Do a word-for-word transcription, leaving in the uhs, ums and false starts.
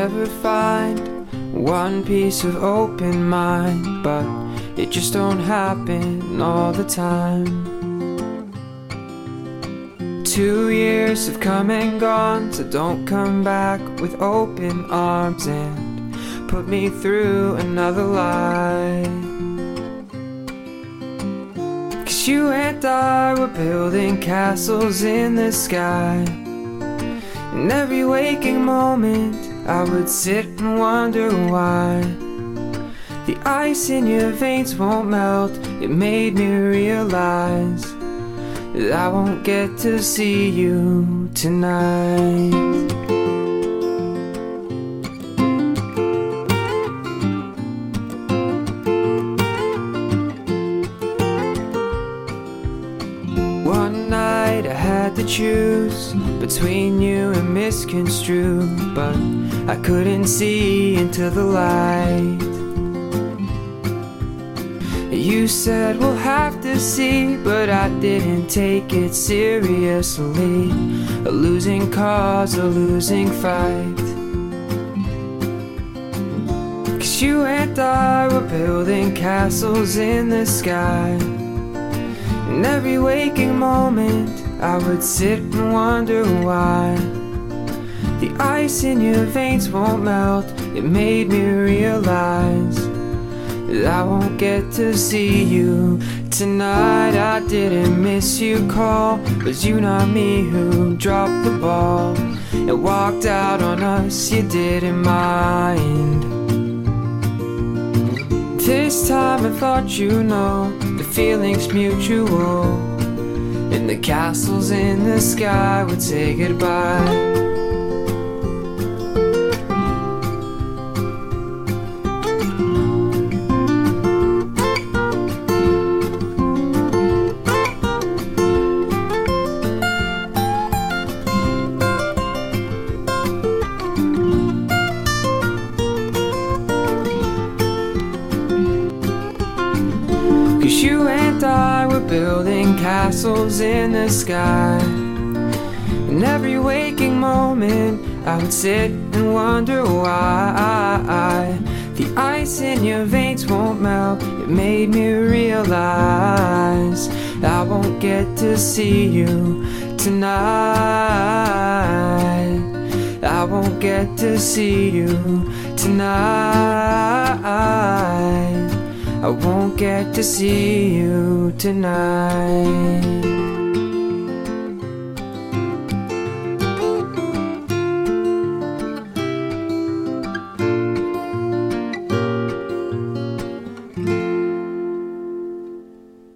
never find one piece of open mind, but it just don't happen all the time. Two years have come and gone, so don't come back with open arms and put me through another lie. 'Cause you and I were building castles in the sky. In every waking moment I would sit and wonder why the ice in your veins won't melt. It made me realize that I won't get to see you tonight. One night I had to choose between you and misconstrue, but I couldn't see into the light. You said we'll have to see, but I didn't take it seriously. A losing cause, a losing fight. 'Cause you and I were building castles in the sky. In every waking moment I would sit and wonder why the ice in your veins won't melt. It made me realize that I won't get to see you tonight. I didn't miss you call, was you not me who dropped the ball and walked out on us? You didn't mind. This time I thought you know the feeling's mutual, and the castles in the sky would say goodbye. 'Cause you and I were building castles in the sky. In every waking moment I would sit and wonder why the ice in your veins won't melt. It made me realize I won't get to see you tonight. I won't get to see you tonight. I won't get to see you tonight.